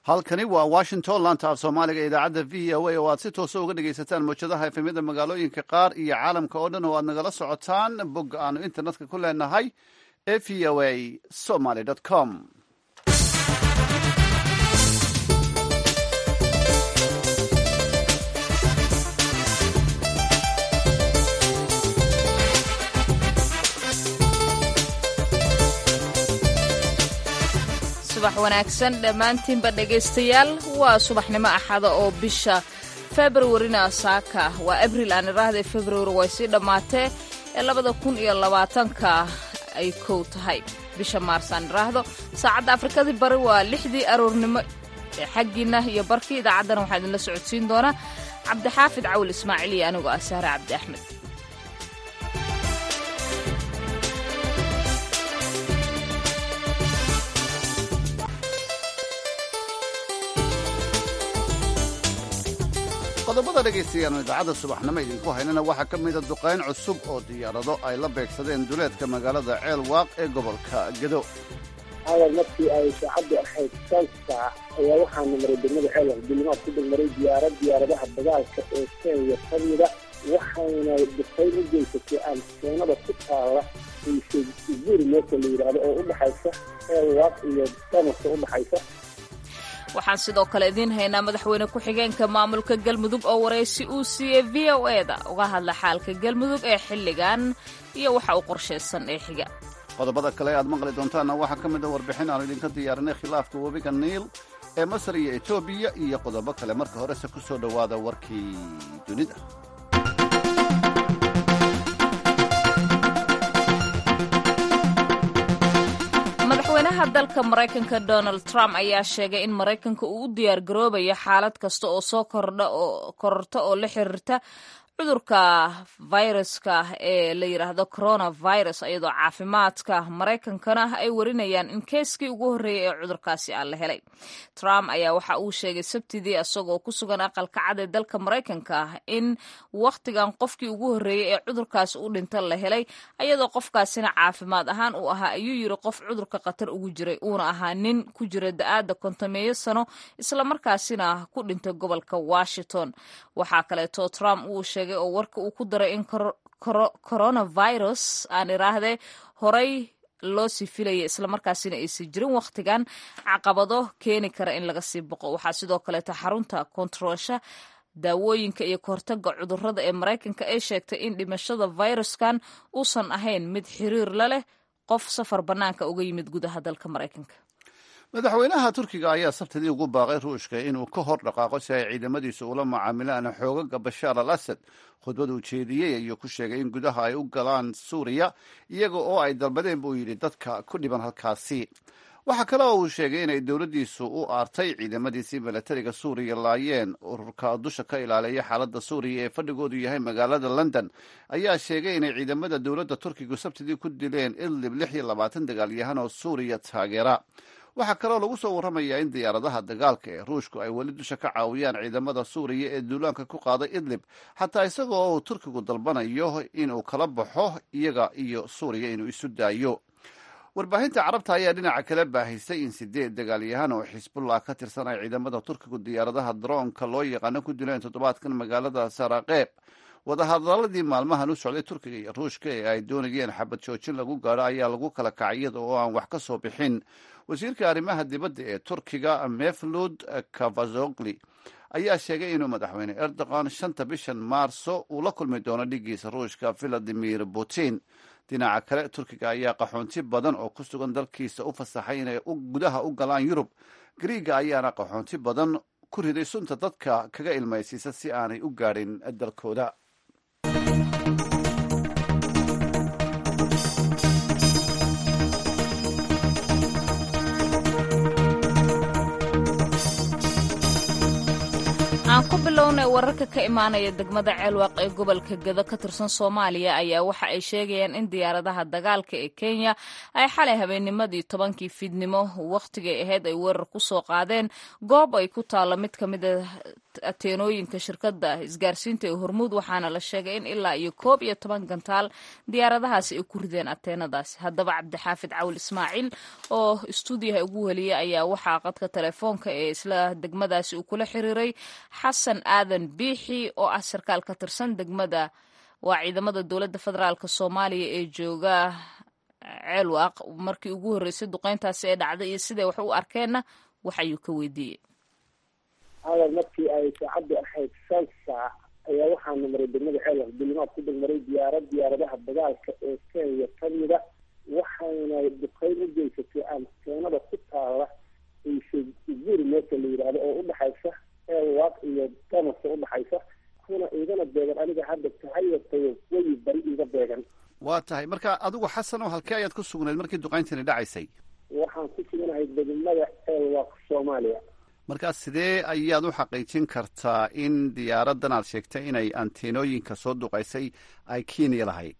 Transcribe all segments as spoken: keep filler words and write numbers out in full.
halkani waa washington laanta af soomaaliga idaacadda v o a oo aad si toosa uga dhegaysataan mawjadaha efemyada magaalooyinka qaar iyo caalamka oo dhan oo aad nagala socotaan bogga aanu internetka ku leenahay ee v o a somaly com subax wanaagsan dhammaantiinba dhegaystayaal waa subaxnimo axada oo bisha februarina saaka waa abril aan iraahday februari way sii dhammaatee ee labada kun iyo labaatanka ay kow tahay bisha maars aan iraahdo saacadda afrikadii bari waa lixdii aroornimo ee xaggiina iyo barkii idaacaddana waxaa idinla socodsiin doonaa cabdixaafid cawil ismaaciil iyo anigoo ah sahre cabdi axmed qodobada dhegaystayaanu idaacadda subaxnimo idinku haynana waxaa ka mida duqayn cusub oo diyaarado ay la beegsadeen duleedka magaalada ceel waaq ee gobolka gedo awal markii ay saacaddu ahayd shan saac ayaa waxaana maray degmada ceel waaq dulimaad ku degmaray diyaarad diyaaradaha dagaalka ee kenya kamida waxayna duqayn u geysatay anteenada ku taala isbuuri meesha la yidhaahdo oo u dhaxaysa ceel waaq iyo damaska u dhaxaysa waxaan sidoo kale idiin haynaa madaxweyne ku-xigeenka maamulka galmudug oo waraysi uu siiyey v o eda uga hadla xaalka galmudug ee xilligan iyo waxa uu qorshaysan ee xiga qodobada kale aad maqli doontaanna waxaa ka mid a warbixin aanu idinka diyaarinay khilaafka webiga niil ee masar iyo etoobiya iyo qodobo kale marka horese ku soo dhowaada warkii dunida madaxweynaha dalka maraykanka donald trump ayaa sheegay in maraykanka uu u diyaar garoobayo xaalad kasta oo soo kordha oo kororta oo la xiriirta cudurka viruska ee la yidhaahdo coronavirus iyadoo caafimaadka maraykankana ay warinayaan in keeskii ugu horreeyay ee cudurkaasi aan la helay trump ayaa waxa uu sheegay sabtidii isagoo ku sugan aqalka cad ee dalka maraykanka in wakhtigan qofkii ugu horreeyey ee cudurkaasi u dhinta la helay iyadoo qofkaasina caafimaad ahaan uu ahaa ayuu yiri qof cudurka khatar ugu jiray uuna ahaa nin ku jira da-aadda kontameeyo sano islamarkaasina ku dhintay gobolka washington waxaa kaleeto trump uu sheegay oo warka uu ku daray in coronavirus aan iraahde horay loo sii filaya islamarkaasina aysan jirin wakhtigan caqabado keeni kara in laga sii boqo waxaa sidoo kaleeto xarunta kontaroolsha daawooyinka iyo kahortaga cudurrada ee maraykanka ay sheegtay in dhimashada viruskan uusan ahayn mid xiriir la leh qof safar bannaanka uga yimid gudaha dalka maraykanka madaxweynaha turkiga ayaa sabtidii ugu baaqay ruushka inuu ka hor dhaqaaqo si ay ciidamadiisa ula macaamilaan xoogaga bashaar al asad khudbad uu jeediyey ayuu ku sheegay in gudaha ay u galaan suuriya iyaga oo ay dalbadeen buu yidhi dadka ku dhiban halkaasi waxaa kale oo uu sheegay inay dowladdiisu u aartay ciidamadiisii milatariga suuriya laayeen ururka dusha ka ilaaliya xaaladda suuriya ee fadhigoodu yahay magaalada london ayaa sheegay inay ciidamada dowladda turkigu sabtidii ku dileen idlib lix iyo labaatan dagaalyahan oo suuriya taageera waxaa kaloo lagu soo warramayaa in diyaaradaha dagaalka ee ruushku ay weli dusha ka caawiyaan ciidamada suuriya ee duulaanka ku qaaday idlib xataa isagoo uu turkigu dalbanayo inuu kala baxo iyaga iyo suuriya inuu isu daayo warbaahinta carabta ayaa dhinaca kale baahisay in sideed dagaalyahan oo xisbullah ka tirsan ay ciidamada turkigu diyaaradaha daroonka loo yaqaano ku dileen toddobaadkan magaalada saraqeeb wadahadaladii maalmahan u socday turkiga iyo ruushka ee ay doonayeen xabad joojin lagu gaadho ayaa lagu kala kacay iyada oo aan wax ka soo bixin wasiirka arrimaha dibadda ee turkiga mevlud cavazogli ayaa sheegay inuu madaxweyne erdogan shanta bishan maarso uu la kulmi doono dhigiisa ruushka valadimir putin dhinaca kale turkiga ayaa qaxoonti badan oo ku sugan dalkiisa u fasaxay inay gudaha u galaan yurub griiga ayaana qaxoonti badan ku riday sunta dadka kaga ilmaysiisa si aanay u gaadhin dalkooda aan ku bilowna wararka ka imaanaya degmada ceelwaaq ee gobolka gedo ka tirsan soomaaliya ayaa waxa ay sheegayaan in diyaaradaha dagaalka ee kenya ay xalay habeennimadii tobankii fiidnimo wakhtigay ahayd ay weerar ku soo qaadeen goob ay ku taalla mid ka mid a ateenooyinka shirkadda isgaarsiinta ee hormuud waxaana la sheegay in ilaa iyo koob iyo toban gantaal diyaaradahaasi ay ku rideen ateenadaasi haddaba cabdixaafid cawil ismaaciil oo istuudiyaha ugu weliyay ayaa waxaa qadka telefoonka ee isla degmadaasi uu kula xiriiray xasan aadan biixi oo ah sarkaal ka tirsan degmada waa ciidamada dowladda federaalk soomaaliya ee jooga ceelwaaq markii ugu horreysay duqeyntaasi ee dhacday iyo siday wax u arkeenna wax ayuu ka weydiiyey hadal markii ay saacaddu ahayd shan saac ayaa waxaana maray degmada ceelwaaq dulimaad ku degmaray diyaarad diyaaradaha dagaalka ee kenya kamida waxayna duqeyn u geysatay anteenada ku taala isguuri meesha la yidhaahdo oo udhaxaysa ceelwaaq iyo damasa udhaxaysa kuna igana beegan aniga hadda tahayatayo weyi bari iga beegan waa tahay marka adigu xasan oo halkee ayaad ku sugnayd markii duqeyntani dhacaysay waxaan ku suganahay degmada ceelwaaq soomaaliya markaas sidee ayaad u xaqiijin kartaa in diyaaradan aad sheegtay inay anteenooyinka soo duqaysay ay kenya lahayd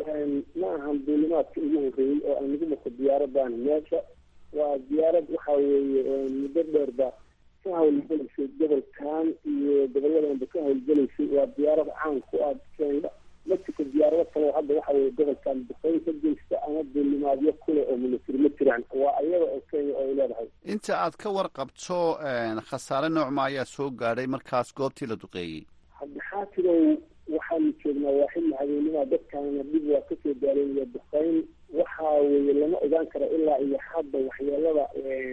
ma ahan duulimaadka ugu horreeyey oo aan lagu marko diyaaradan meesha waa diyaarad waxa weeye muddo dheerba ka hawlgelaysay gobolkan iyo gobolladanba ka hawlgelaysay waa diyaarad caan ku ah kenya mexico diyaarado kale hadda waxa weye gobolkan duqeyn ka geysta ama duulimaadyo kule oo military ma jiraan waa iyada oo kenya oo ay leedahay inta aad ka warqabto khasaare noocma ayaa soo gaadhay markaas goobtii la duqeeyey haddixaatidow waxaanu joognaa waa xilli habeenimaa dadkaana dhib waa kasoo gaareenaya duqeyn waxa weeye lama ogaan karo ilaa iyo hadda waxyeelada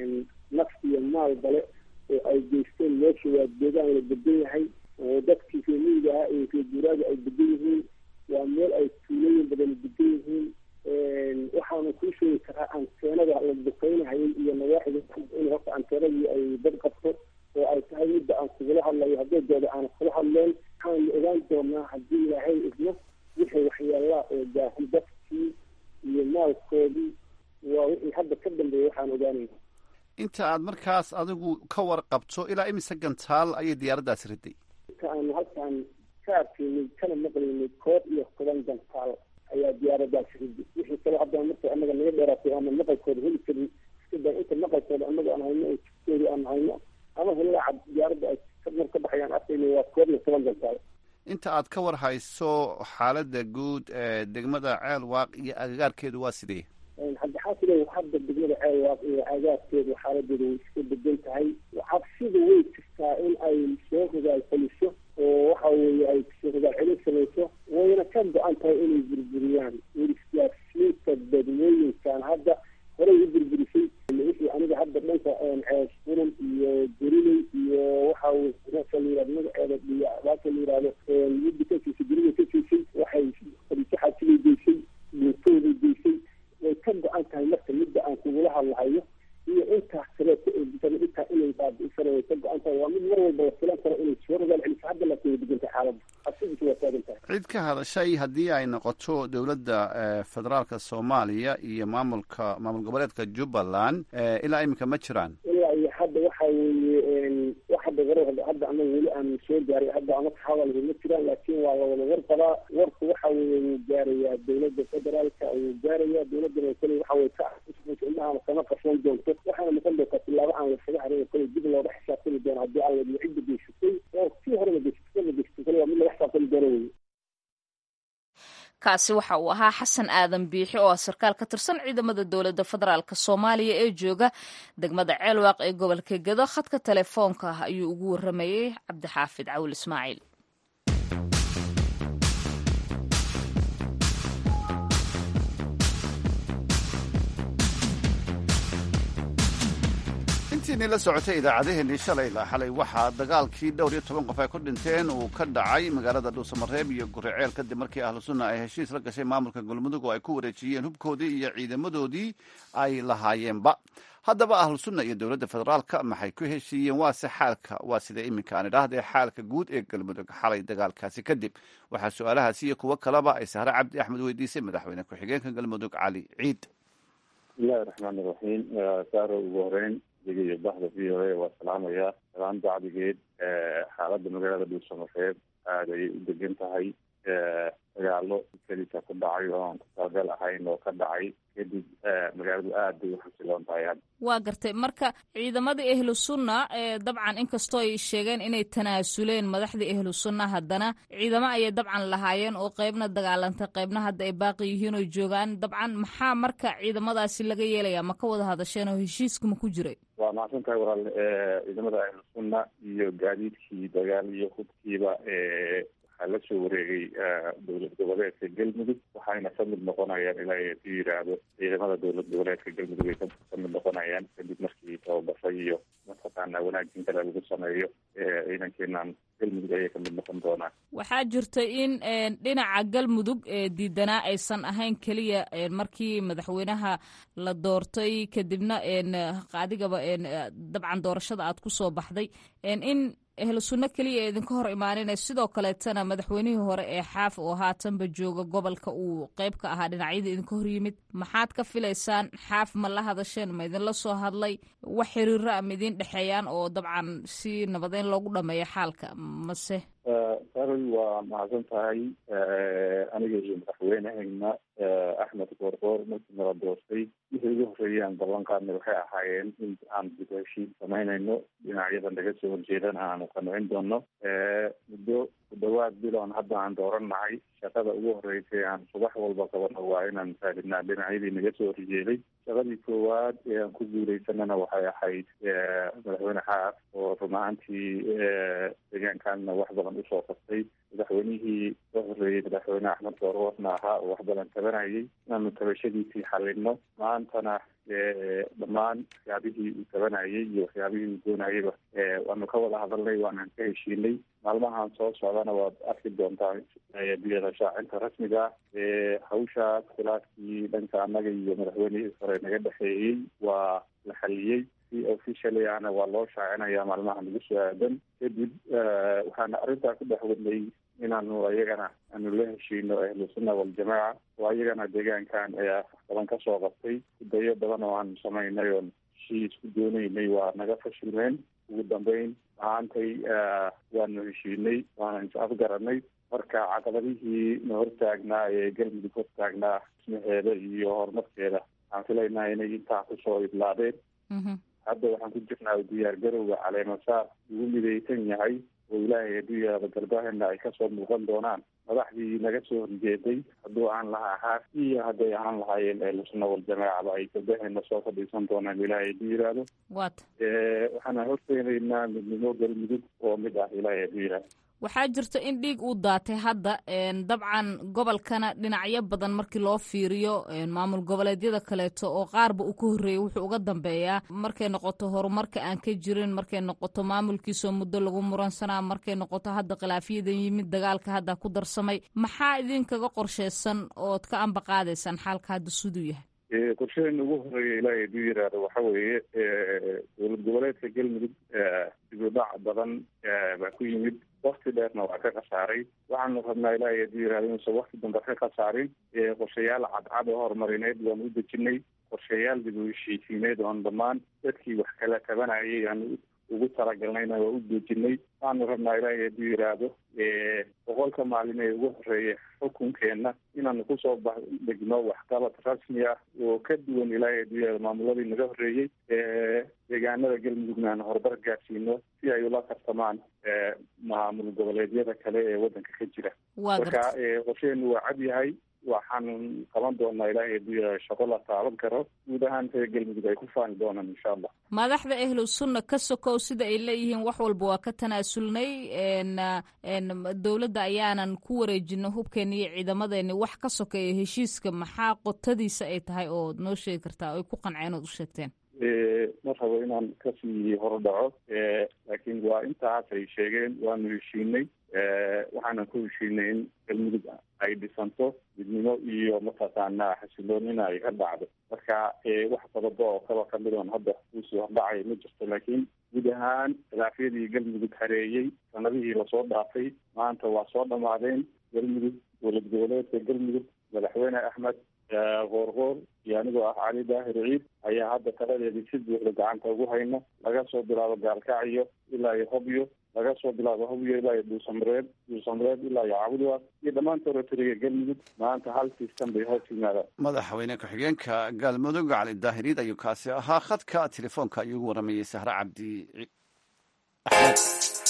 naf iyo maal bale oo ay geysteen meesha waa deegaan la degan yahay oo dadkii reemiyiga ah iyo reeguuraaga ay degan yihiin waa meel ay tuulooyin badan degan yihiin waxaanu kuu sheegi karaa anteenada la duqeynahayay iyo nawaaxida in horta anteenadii ay dad qabto oo ay tahay midda aan kugula hadlayo hadeedooda aan kula hadleen waxaanu ogaan doonaa haddii ilaahay idmo wixii waxyeelaa oo gaahay dadkii iyo maalkoodii waa wixii hadda ka dambeeya waxaan ogaanayna inta aad markaas adigu ka warqabto ilaa imise gantaal ayay diyaaraddaasi riday inta aanu halkaan ka arkaynay kana maqlaynay koob iyo toban gantaal ayaa diyaaradaasi riday wixii kale haddana markay annaga naga dheeraatay ama maqalkooda heli karin iskada inta maqalkooda annaga aan hayno oo jidkoodii aan hayno ama hillaaca diyaaradda ay mar ka baxayaan arkaynay waa koob iyo toban gantaal inta aad ka war hayso xaaladda guud ee degmada ceelwaaq iyo agagaarkeedu waa sidee haddixaasidow hadda degmada ceelwaaq iyo agaarkeedu xaaladeedu way iska degan tahay cabsida way jirtaa in ay soo rogaal celiso oo waxa weeye ay soo rogaal celin samayso wayna ka go-an tahay inay burburiyaan isgaarsiinta dadwooyinkan hadda horey u burburisay wixii aniga hadda dhanka cees furan iyo gurinay iyo waxa weye meesha la yihahdo magaceeda iyo alaaka la yihahdo midda ka siisay gurida ka siisay waxay fariiso xaajibay geysay guurtooday geysay way ka go-an tahay marka midda aan kugula hadlahayo iyo intaas kaleeto ee bisan intaa inay baabi'isana way ka go-an tahay waa mid mar walba la filan karo inay soo rogaal celiso hadda laakiin way degantay xaaladda absidiisa waa taagan tahay cid ka hadashay haddii ay noqoto dowladda federaalka soomaaliya iyo maamulka maamul goboleedka jubbaland ilaa iminka ma jiraan ilaa iyo hadda waxa weeye wax hadda war hadda anaga weli aan soo gaaray hadda ama ka hadalhi ma jiraan laakiin waa la wada war qabaa warku waxa weeye wuu gaarayaa dowladda federaalka wuu gaarayaa dowladdana kale waxa weye ka indhahaana kama qarsoon doonto waxaana noqon doontaa tilaabo aan lasaga harin kale dib looga xisaabtami doono haddii alla iyo cidda geysatay oo kii hore la geysatay la geysatay kale waa mid laga xisaabtami doono weye kaasi waxa uu ahaa xasan aadan biixi oo ah sarkaal ka tirsan ciidamada dowladda federaalk soomaaliya ee jooga degmada ceelwaaq ee gobolka gedo khadka telefoonka ayuu ugu waramayey cabdixaafid cawil ismaaciil intiinii la socotay idaacadaheenii shalay ilaa xalay waxaa dagaalkii dhowr iyo toban qof ay ku dhinteen uu ka dhacay magaalada dhuusamareeb iyo guriceel kadib markii ahlu sunna ay heshiis la gashay maamulka galmudug oo ay ku wareejiyeen hubkoodii iyo ciidamadoodii ay lahaayeenba haddaba ahlu sunna iyo dowladda federaalka maxay ku heshiiyeen waase xaalka waa sida iminka aan idhaahdee xaalka guud ee galmudug xalay dagaalkaasi kadib waxaa su-aalahaasi iyo kuwo kaleba ay sahre cabdi axmed weydiisay madaxweyne ku-xigeenka galmudug cali ciid bismillahi raxmaani raxiim saaro ugu horeyn adiga iyo bahda v o a waa salaamayaa. salaan bacdigeed xaaladda magaalada dhuusamareeb aada ayay u degan tahay. dagaalo keliisa ku dhacay oo aan ku talagal ahayn oo ka dhacay kadib magaaladu aad bay u xasiloon tahay hadda. waa gartay marka ciidamadii ahlu sunna dabcan inkastoo ay sheegeen inay tanaasuleen madaxdii ahlu sunna haddana ciidamo ayay dabcan lahaayeen oo qeybna dagaalantay qeybna hadda ay baaqi yihiin oo joogaan. dabcan maxaa marka ciidamadaasi laga yeelayaa ma ka wada hadasheen oo heshiiska ma ku jiray? waa mahadsan tahay walaal. ciidamada ahlu sunna iyo gaadiidkii dagaal iyo hubkiiba la soo wareegay dowlad goboleedka galmudug waxayna ka mid noqonayaan ilaa ku yidhaahdo ciidamada dowlad goboleedka galmudug ay ka mid noqonayaan kadib markii tababartay iyo mataqaana wanaajin kale lagu sameeyo ciidankeenan galmudug ayay ka mid noqon doonaan. waxaa jirta in dhinaca galmudug diidanaa aysan ahayn keliya markii madaxweynaha la doortay kadibna qaadigaba dabcan doorashada aad ku soo baxday in ahlu sunno keliya idinka hor imaaninay sidoo kaleetana madaxweynihii hore ee xaaf oo haatanba jooga gobolka uu qeyb ka ahaa dhinacyada idinka hor yimid. maxaad ka filaysaan? xaaf ma la hadasheen? ma idinla soo hadlay? wax xiriiro ama idin dhexeeyaan oo dabcan si nabadeyn loogu dhameeyo xaalka mase? saroy waa mahadsan tahay. aniga iyo madaxweynehayna axmed goorgoor markii nala doortay wixii ugu horreeyaan ballan qaadnay waxay ahaayeen in aan dib heshiis samaynayno dhinacyada naga soo horjeedana aanu qancin doono. muddo ku dhawaad biloon hadda aan doorannahay shaqada ugu horreysay aan subax walba qabano waa inaan raadinaa dhinacyadii naga soo horjeeday. shaqadii koowaad ee aan ku guuleysanana waxay ahayd madaxweyne xaaf oo run ahaantii deegaankanna wax badan usoo qabtay. madaxweynihii ka horreeyey madaxweyne axmed goorgoorna ahaa oo wax badan tabanayay inaanu tabashadiisii xalino. maantana dhammaan waxyaabihii uu tabanayay iyo waxyaabihii uu doonayayba waanu ka wada hadalnay waanaan ka heshiinay. maalmahan soo socdana waad arki doontaa biyada shaacinta rasmiga ah. hawshaas khilaafkii dhanka annaga iyo madaxweynihii hore naga dhexeeyey waa la xaliyey. si officially ana waa loo shaacinaya maalmaha nagu soo aadan. kadib waxaana arrintaa ku dhex wadnay inaanu ayagana aanu la heshiino ahlu sunna waljamaaca oo ayagana deegaankan ayaa badan ka soo qabtay. dayo badan oo aanu samaynay oon heshiis ku doonaynay waa naga fashilmeen. ugu dambeyn maantay waanu heshiinay waana is afgaranay. marka caqabadihii na hortaagnaa ee galmudug hortaagnaa ismaheeda iyo horumarkeeda waxaan filaynaa inay intaa kusoo idlaadeen. hadda waxaan ku jirnaa diyaar garowga caleemasaar ugu midaysan yahay oo ilaahay haddii yaaba garbahena ay kasoo muuqan doonaan madaxdii naga soo horjeeday hadduu aan lahaa xaaf iyo hadday ahaan lahaayeen ahlu sunna waljamaacaba ay garbahena soo fadhiisan doonaan ilaahay hadduu yidhaahdo. wat waxaana horteenaynaa midnimo galmudug oo mid ah ilaahay hadduu yidhaahdo. waxaa jirta in dhiig uu daatay hadda dabcan gobolkana dhinacyo badan markii loo fiiriyo maamul goboleedyada kaleeto oo qaarba uu ka horreeyay wuxuu uga dambeeyaa markay noqoto horumarka aan ka jirin, markay noqoto maamulkiisoo muddo lagu muransanaa, markay noqoto hadda khilaafiyadan yimid dagaalka hadda ku darsamay. maxaa idinkaga qorsheysan ood ka amba qaadaysaan xaalka hadda siduu yahay? qorshadeena ugu horeeya ilaahay hadduu yidhaahdo waxa weeye dowlad goboleedka galmudug dib u dhac badan baa ku yimid. wakti dheerna waa ka khasaaray. waxaanu rabnaa ilaahay hadduu yidhahdo inuusan wakti dambe ka khasaarin. qorshayaal cadcad oo horumarineed waanu u dejinay. qorshayaal dib u heshiisiineed oon dhammaan dadkii wax kala tabanayay aanu ugu talagalnayna waa u dejinay. waxaanu rabnaa ilaahay hadduu yidhaahdo boqolka maalin ee ugu horeeya xukunkeenna inaanu kusoo degno waxqabad rasmi ah oo ka duwan ilaahay hadduu yidhahdo maamuladii naga horreeyey. deegaanada galmudugna aan horumar gaarsiino si ay ula tartamaan maamul goboleedyada kale ee waddanka ka jira. marka qorsheenu waa cad yahay. waxaan qaban doonaa ilaahay hadduu yidhahdo shaqo la taaban karo guud ahaan reer galmudug ay ku faani doonaan insha allah. madaxda ahlu sunna ka sokow sida ay leeyihiin wax walba waa ka tanaasulnay dowladda ayaanan ku wareejino hubkeeni iyo ciidamadeeni wax ka sokeeya heshiiska maxaa qotadiisa ay tahay oo noo sheegi kartaa oy ku qanceen ood u sheegteen? ma rabo inaan kasii hordhaco laakiin waa intaas ay sheegeen waanu heshiinay. waxaanan ku heshiinay in galmudug ay dhisanto midnimo iyo mataqaanaa xasiloonina ay ka dhacdo. marka wax sababa oo kaba kamid oon hadda kuusii hordhacay ma jirto. laakiin guud ahaan khilaafyadii galmudug hareeyey sanadihii lasoo dhaafay maanta waa soo dhamaadeen. galmudug dowlad goboleedka galmudug madaxweyne axmed qoorqoor iyo anigoo ah cali daahir ciid ayaa hadda taladeedii si buuxda gacanta ugu hayna laga soo bilaabo gaalkacyo ilaa iyo hobyo laga soo bilaabo hobyo ilaa iyo dhuusamareeb dhuusamareeb ilaa iyo cabudwaaq iyo dhammaan territoriga galmudug maanta hal sistan bay hoos yimaadaan madaxweyne ku-xigeenka galmudug cali daahir ciid ayuu kaasi ahaa khadka telefoonka ayuu ugu waramayey sahre cabdi axmed.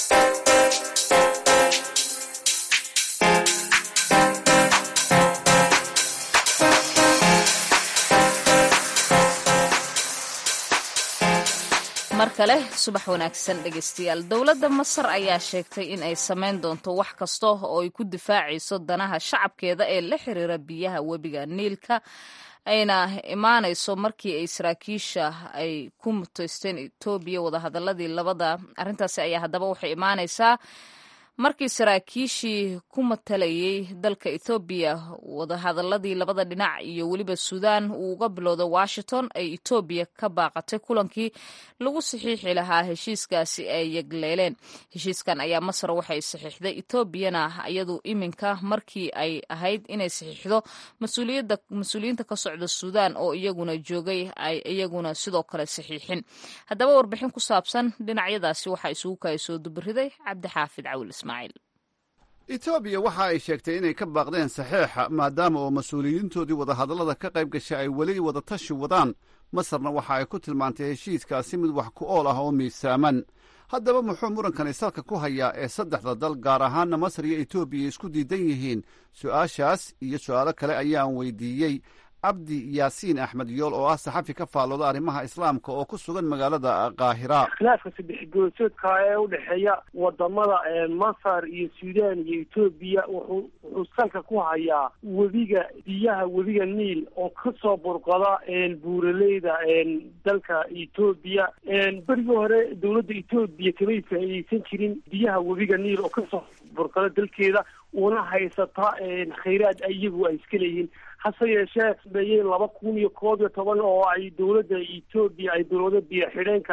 mar kale subax wanaagsan dhegaystayaal. dowladda masar ayaa sheegtay in ay samayn doonto wax kasta oo ay ku difaacayso danaha shacabkeeda ee la xiriira biyaha webiga niilka, ayna imaanayso markii ay saraakiisha ay ku muteysteen etoobiya wadahadaladii labada. arrintaasi ayaa haddaba waxay imaanaysaa markii saraakiishii ku matalayay dalka ethoobiya wadahadaladii labada dhinac iyo weliba suudaan uu uga bilowda washington ay etoobiya ka baaqatay kulankii lagu saxiixi lahaa heshiiskaasi ay yegleeleen. heshiiskan ayaa masar waxay saxiixday, etoobiyana iyadu iminka markii ay ahayd inay saxiixdo mas-uuliyiinta ka socda suudaan oo iyaguna joogay ay iyaguna sidoo kale saxiixin. haddaba warbixin ku saabsan dhinacyadaasi waxaa isugu kaya soo dubariday cabdixaafid cawil ismaaciil. etoobiya waxa ay sheegtay inay ka baaqdeen saxeixa maadaama oo mas-uuliyiintoodii wadahadallada ka qayb gashay ay weli wadatashi wadaan. masarna waxa ay ku tilmaantay heshiiskaasi mid wax ku ool ah oo miisaaman. haddaba muxuu murankani salka ku hayaa ee saddexda dal gaar ahaanna masar iyo etoobiya isku diidan yihiin? su-aashaas iyo su-aalo kale ayaan weydiiyey cabdi yaasiin axmed yool oo ah saxafi ka faallooda arrimaha islaamka oo ku sugan magaalada qaahira. khilaafka saddex goorsoodka ee udhexeeya wadamada masar iyo suudaan iyo etoobiya wuxuu wuxuu salka ku hayaa webiga biyaha webiga niil oo kasoo burqada buuraleyda dalka etoobiya. berigii hore dowladda etoobiya kamay faa'iideysan jirin biyaha webiga niil oo kasoo burqada dalkeeda una haysata khayraad iyagu ay iska leeyihiin. hase yeeshee sameeyey laba kun iyo koob iyo toban oo ay dowladda etoobiya ay dowlada biyo xidheenka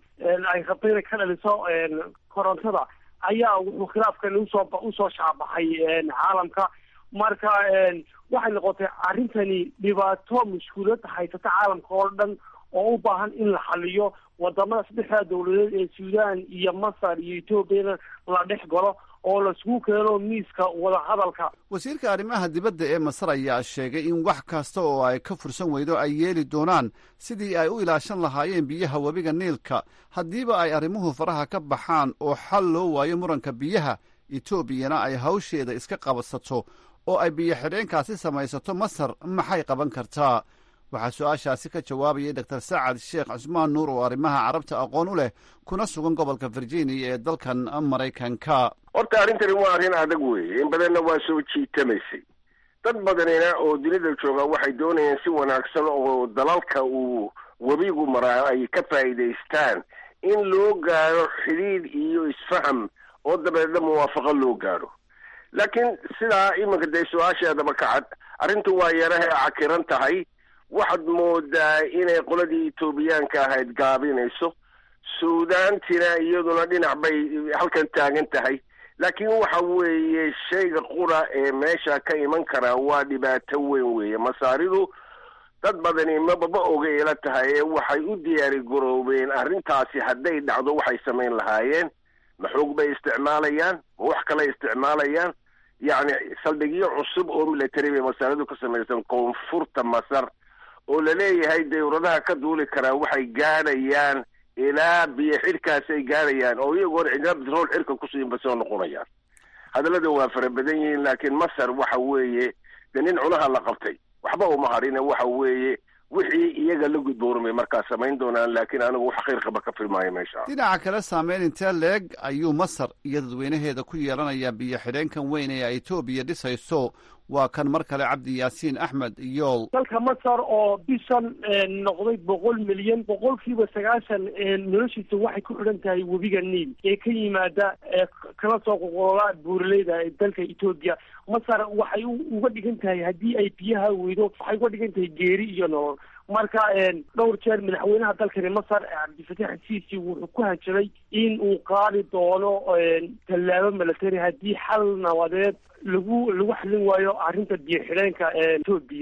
ay rabtay inay ka dhaliso korontada ayaa wuxuu khilaafkan usoo usoo shaabaxay caalamka. marka waxay noqotay arrintani dhibaato mushkulad haysata caalamka oo dhan oo u baahan in la xaliyo. wadamada saddexda dowladeed ee suudaan iyo masar iyo etoobiyana la dhex galo oo laisugu keeno miiska wadahadalka. wasiirka arrimaha dibadda ee masar ayaa sheegay in wax kasta oo ay ka fursan weydo ay yeeli doonaan sidii ay u ilaashan lahaayeen biyaha webiga niilka haddiiba ay arrimuhu faraha ka baxaan oo xal loo waayo muranka biyaha. etoobiyana ay hawsheeda iska qabsato oo ay biyo xidheenkaasi samaysato. masar maxay qaban kartaa? waxaa su-aashaasi ka jawaabayay doctor sacad sheekh cusmaan nuur oo arrimaha carabta aqoon u leh kuna sugan gobolka virginia ee dalkan maraykanka. horta arrintani waa arrin adag weeye, in badanna waa soo jiitamaysay. dad badanina oo dunida jooga waxay doonayeen si wanaagsan oo dalalka uu webigu maraa ay ka faa'iidaystaan in loo gaaro xidhiidh iyo isfaham oo dabeedna muwaafaqo loo gaaro. laakiin sidaa iminka dee su-aasheedaba ka cad, arrintu waa yaraha cakiran tahay. waxaad moodaa inay qoladii etoobiyaanka ahayd gaabinayso, suudaantina iyaduna dhinac bay halkan taagan tahay. laakiin waxa weeye shayga qura ee meesha ka iman karaa waa dhibaato weyn weeye. masaaridu dad badani mababa oga ila tahay ee waxay u diyaari garoobeen arrintaasi hadday dhacdo waxay samayn lahaayeen. ma xoog bay isticmaalayaan, ma wax kale isticmaalayaan? yacni saldhigyo cusub oo military bay masaaridu ka samaysan koonfurta masar oo laleeyahay dawladaha ka duuli karaa waxay gaadhayaan ilaa biyo xidhkaasi ay gaadhayaan oo iyagoona cidina bitrool xidhka kusiinba soo noqonayaan. hadallada waa fara badan yihiin, laakiin masar waxa weeye de nin cunaha la qabtay waxba uma harine. waxa weeye wixii iyaga la gudboormay markaa samayn doonaan, laakiin anigu wax khayr qaba ka filmaayo meesha. dhinaca kale saameyn intee leeg ayuu masar iyo dadweynaheeda ku yeelanayaa biyo xidheenkan weyn ee etoobiya dhisayso? waa kan mar kale cabdi yaasiin axmed yool. dalka masar oo bishan noqday boqol milyan, boqolkiiba sagaashan noloshiisa waxay ku xidhan tahay webiga niil ee ka yimaada kala soo qoqola buuraleyda ee dalka etoobiya. masar waxay uga dhigan tahay haddii ay biyaha weydo waxay uga dhigan tahay geeri iyo nolol. marka dhowr jeer madaxweynaha dalkani masar cabdifatax siisi wuxuu ku hanjabay in uu qaadi doono tallaabo military haddii xal nabadeed lagu lagu xalin waayo arrinta biyo xidheenka etoobiya.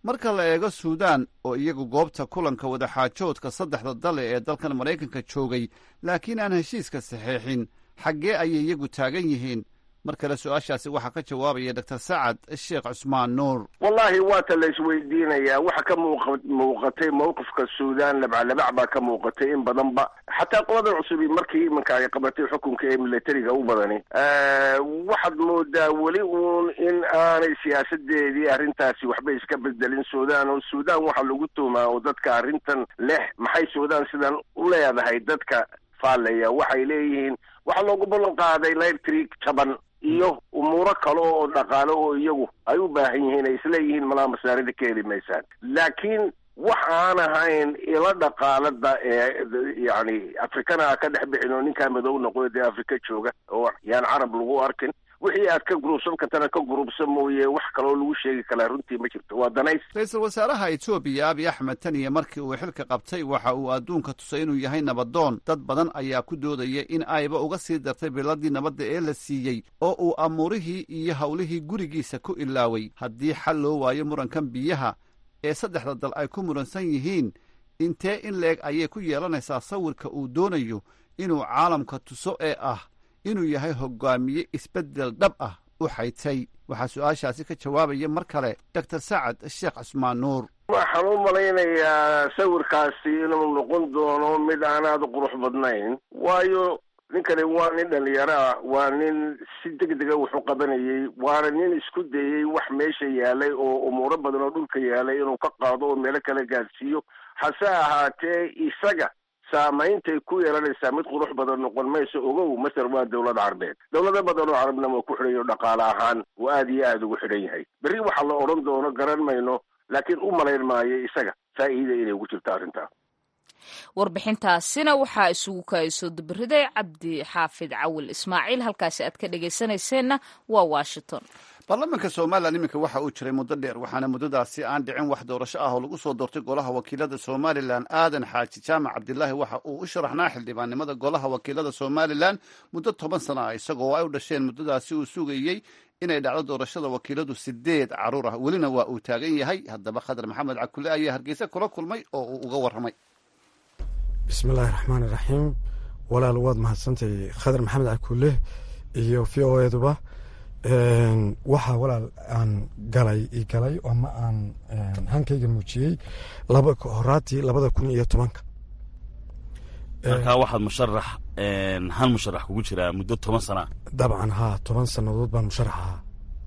marka la eego suudaan oo iyagu goobta kulanka wadaxaajoodka saddexda dale ee dalkan maraykanka joogay laakiin aan heshiiska saxeexin xaggee ayay iyagu taagan yihiin mar kale su-aashaasi waxaa ka jawaabaya doctor sacad sheekh cusmaan nuur. wallahi waata la isweydiinayaa waxa ka muuqa muuqatay mowqifka suudaan labcalabac baa ka muuqatay in badanba xataa qolada cusubi markii iminka ay qabatay xukunka ee militariga u badani waxaad moodaa weli uun in aanay siyaasadeedii arrintaasi waxba iska bedelin suudaan oo suudaan waxaa lagu tuumaa oo dadka arrintan leh maxay suudaan sidan u leedahay dadka faallaya waxay leeyihiin waxaa loogu ballan qaaday electric jaban iyo umuuro kale oo dhaqaale oo iyagu ay u baahan yihiin ay isleeyihiin malaa masaarida ka heli maysaan laakiin wax aan ahayn ila dhaqaalada ee yani afrikana ka dhex bixin oo ninkaa madow noqoy dee afrika jooga oo yaan carab lagu arkin wixii aad ka gurubsan kartana ka gurubsan mooye wax kaloo lagu sheegi karaa runtii ma jirto waa danays. ra-iisul wasaaraha etoobiya abiy axmed tan iyo markii uu xilka qabtay waxa uu adduunka tusay inuu yahay nabadoon dad badan ayaa ku doodaya in ayba uga sii dartay biladii nabadda ee la siiyey oo uu amuurihii iyo howlihii gurigiisa ku ilaaway haddii xal loo waayo murankan biyaha ee saddexda dal ay ku muransan yihiin intee in leeg ayay ku yeelanaysaa sawirka uu doonayo inuu caalamka tuso ee ah inuu yahay hogaamiye isbeddel dhab ah u xaytay. waxaa su-aashaasi ka jawaabaya mar kale doctor sacad sheekh cusmaan nuur. waxaan u malaynayaa sawirkaasi inuu noqon doono mid aan aada u qurux badnayn waayo ninkani waa nin dhalinyaro ah waa nin si deg dega wuxu qabanayey waana nin isku dayey wax meesha yaalay oo umuuro badan oo dhulka yaalay inuu ka qaado oo meelo kale gaadhsiiyo hase ahaatee isaga saameyntay ku yeelanaysaa mid qurux badan noqon mayso ogow masar waa dawlad carbeed dawlado badan oo carabna waa ku xidhan yaho dhaqaale ahaan oo aada iyo aada ugu xidhan yahay berri waxaa la odhan doono garan mayno laakiin u malayn maayo isaga faa'iida inay ugu jirto arrintaa. warbixintaasina waxaa isugu kaayso dubariday cabdi xaafid cawil ismaaciil halkaasi aad ka dhegaysanayseena waa washington. baarlamaanka somalilan iminka waxa uu jiray muddo dheer waxaana muddadaasi aan dhicin wax doorasho ah oo lagu soo doortay golaha wakiilada somalilan aadan xaaji jaamac cabdilaahi waxa uu u sharaxnaa xildhibaannimada golaha wakiilada somalilan muddo toban sano ah isagoo ay u dhasheen muddadaasi uu sugayey inay dhacdo doorashada wakiiladu sideed caruur ah welina waa uu taagan yahay. haddaba khadar maxamed cakule ayaa hargeysa kula kulmay oo uu uga warramay. bismillahi raxmaani raxiim walaal waad mahadsantay khadar maxamed cakule iyo v o eduba waxaa walaal aan galay i galay ama aan hankayga muujiyey laba horaatii labada kun iyo tobanka markaa waxaad musharax han musharax kugu jiraa muddo toban sana dabcan haa toban sannadood baan musharax ahaa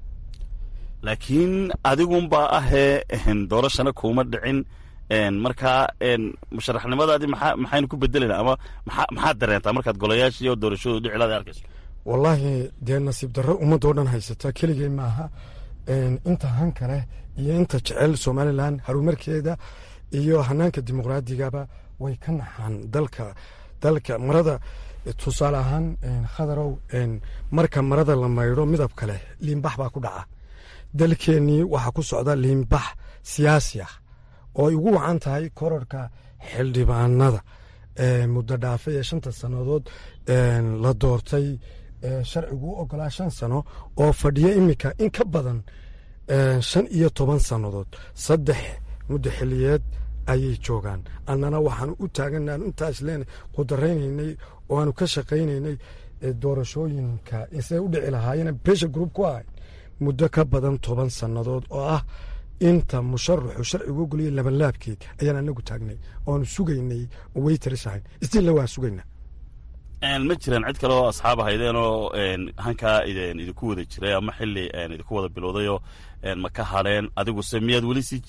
laakiin adigunbaa ahee doorashana kuuma dhicin markaa musharaxnimadaadii maa maxaynu ku bedelayna ama maa maxaad dareentaa markaad golayaashiiyo doorashadu dhicilaada arkayso? wallaahi dee nasiib darro ummadoo dhan haysata keligay maaha inta hanka leh iyo inta jecel somalilan harumarkeeda iyo hanaanka dimuqraadigaba way ka naxaan dalka dalka marada tusaale ahaan khadarow marka marada la maydho midabka leh liimbax baa ku dhaca dalkeennii waxaa ku socda liimbax siyaasi ah oo ay ugu wacan tahay korarka xildhibaanada muddo dhaafe ee shanta sannadood la doortay sharcigu u ogolaa shan sano oo fadhiyo iminka in ka badan shan iyo toban sannadood saddex muddo xiliyeed ayay joogaan annana waxaanu u taaganaan intaas leen qudaraynaynay oo aanu ka shaqaynaynay doorashooyinka isay u dhici lahaayeen pressure group ku ahay muddo ka badan toban sannadood oo ah inta musharaxu sharcigu ogoliyay labanlaabkeed ayaan anagu taagnay oanu sugaynay oo way tirisahayn istilla waa sugaynaa. ma jiraan cid kale oo asxaab ahaydeenoo hankaa idinku wada jiray ama xili idinku wada bilowdayoo ma ka hadheen adiguse miyaad weli sii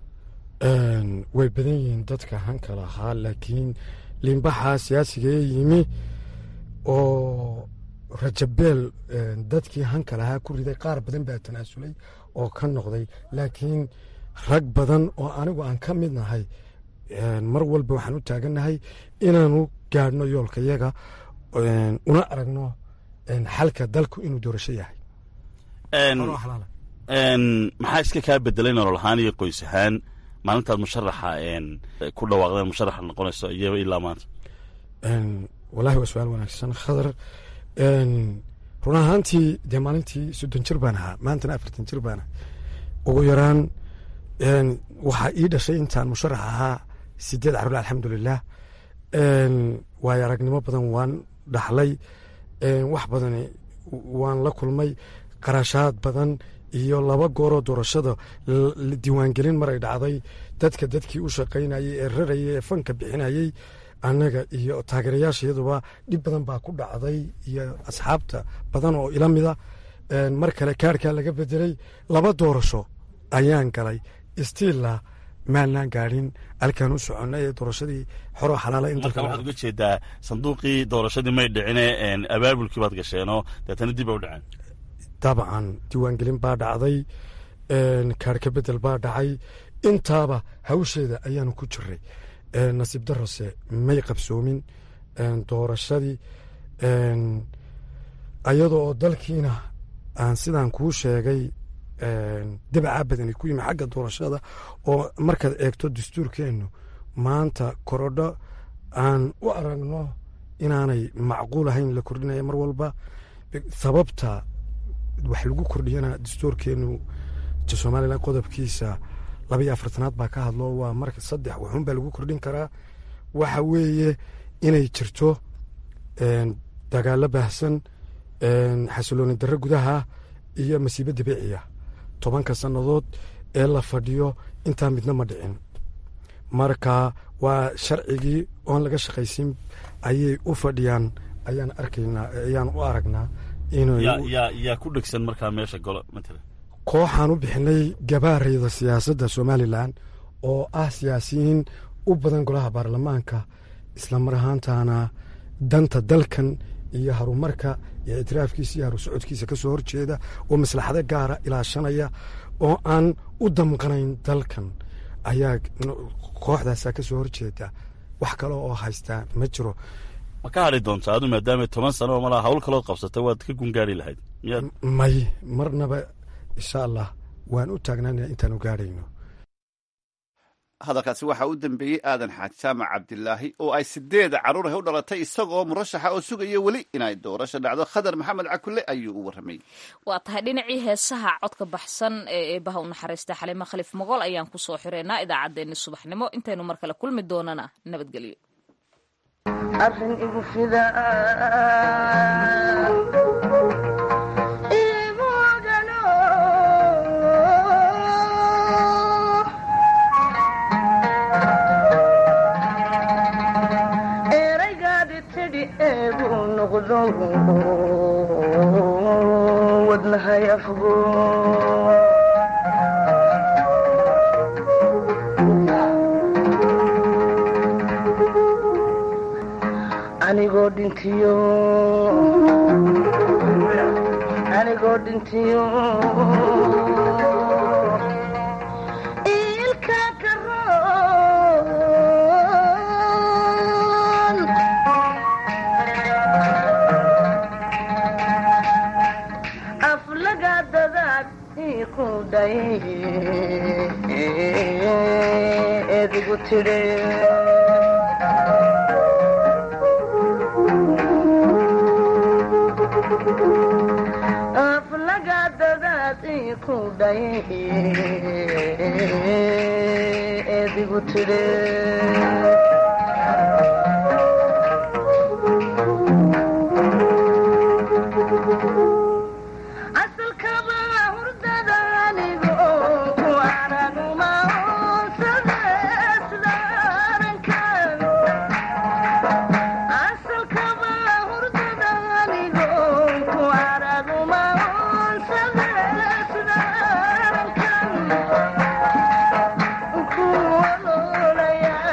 way badan yihiin dadka hanka lahaa laakiin liimbaxa siyaasigee yimi oo rajabeel dadkii hanka lahaa ku riday qaar badan baa tanaasulay oo ka noqday laakiin rag badan oo anigu aan ka mid nahay mar walba waxaan u taagannahay inaanu gaadhno yoolkayaga una aragno xalka dalku inuu doorasho yahay. maxaa iska kaa bedelay nolol ahaan iyo qoys ahaan maalintaad musharaxa ku dhawaaqdeen musharaxa noqonayso iyo ilaa maanta? wallahi waa su-aal wanaagsan khadar. run ahaantii dee maalintii soddon jir baan ahaa maantana afartan jir baan ahay ugu yaraan waxaa ii dhashay intaan musharax ahaa sideed carruur alxamdulilah. waayo aragnimo badan waan dhaxlay, wax badan waan la kulmay, qarashaad badan iyo laba gooroo doorashada diiwaangelin maray dhacday. dadka dadkii u shaqaynayey ee rarayay ee fanka bixinayey annaga iyo taageerayaashayaduba dhib badan baa ku dhacday iyo asxaabta badan oo ila mida. mar kale kaarhkaa laga bedelay, laba doorasho ayaan galay, stiilla maanaan gaadhin halkaan u soconnay ee doorashadii xoroo xalaala in dalka. waxaad uga jeedaa sanduuqii doorashadii may dhicine abaabulkii baad gasheenoo deetana dib u dhaceen. dabcan diiwaangelin baa dhacday, kaarhka bedel baa dhacay, intaaba hawsheeda ayaanu ku jiray. nasiib darose may qabsoomin doorashadii, ayadoo oo dalkiina aan sidaan kuu sheegay dabacaa badani ku yimi xagga doorashada, oo markaad eegto dastuurkeennu maanta korodho aan u aragno inaanay macquul ahayn la kordhinaya mar walba. sababta wax lagu kordhiyana dastuurkeennu somalilan qodobkiisa labaiyo afartanaad baa ka hadlo, waa marka saddex waxun baa lagu kordhin karaa. waxa weeye inay jirto dagaalo baahsan, xasilooni darro gudaha iyo masiibo dabiiciya. tobanka sannadood ee la fadhiyo intaa midna ma dhicin. marka waa sharcigii oon laga shaqaysin ayay u fadhiyaan ayaan arkaynaa ayaan u aragnaa yaa ku dhegsan markaa meesha golo matala. kooxaan u bixinay gabaarayda siyaasadda somalilan oo ah siyaasiyiin u badan golaha baarlamaanka, islamar ahaantaana danta dalkan iyo harumarka iyo ictiraafkiisa iyo haru socodkiisa ka soo horjeeda, oo maslaxado gaara ilaashanaya, oo aan u damqanayn dalkan ayaa kooxdaasaa ka soo horjeeda. wax kale oo haystaa ma jiro. ma ka hadri doontaa adu maadaama toban sano oo malaa hawl kalood qabsata waad ka gungaari lahayd? may marnaba insha allah waan u taagnaana intaan u gaadhayno. hadalkaasi waxaa u dambeeyey aadan xaaj jaamac cabdilaahi oo ay sideeda carruur u dhalatay, isagoo murashaxa oo sugaya weli inay doorasho dhacdo. khadar maxamed cakulle ayuu u warramay. waa tahay dhinacii heesaha codka baxsan ee eebaha u naxariista xaliimo khaliif mogool ayaan ku soo xireynaa idaacaddeenni subaxnimo. intaynu mar kale kulmi doonana nabadgelyo. arrin igu fida wadnahay afgo anigoo dhintiyo anigoo dhintiyo ilka karoon aflaga dadaad iquday edigu tidhe aflaga dadaad iquday edigu tidhe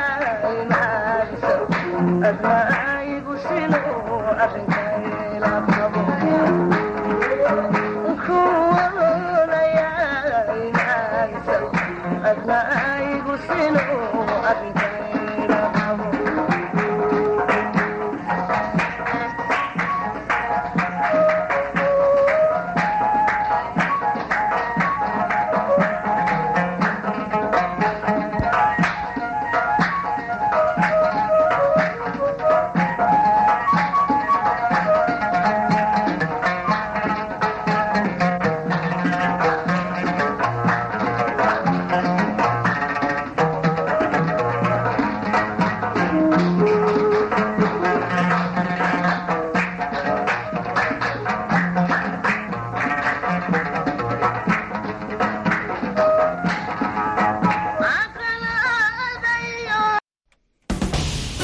adna igu silo arrinka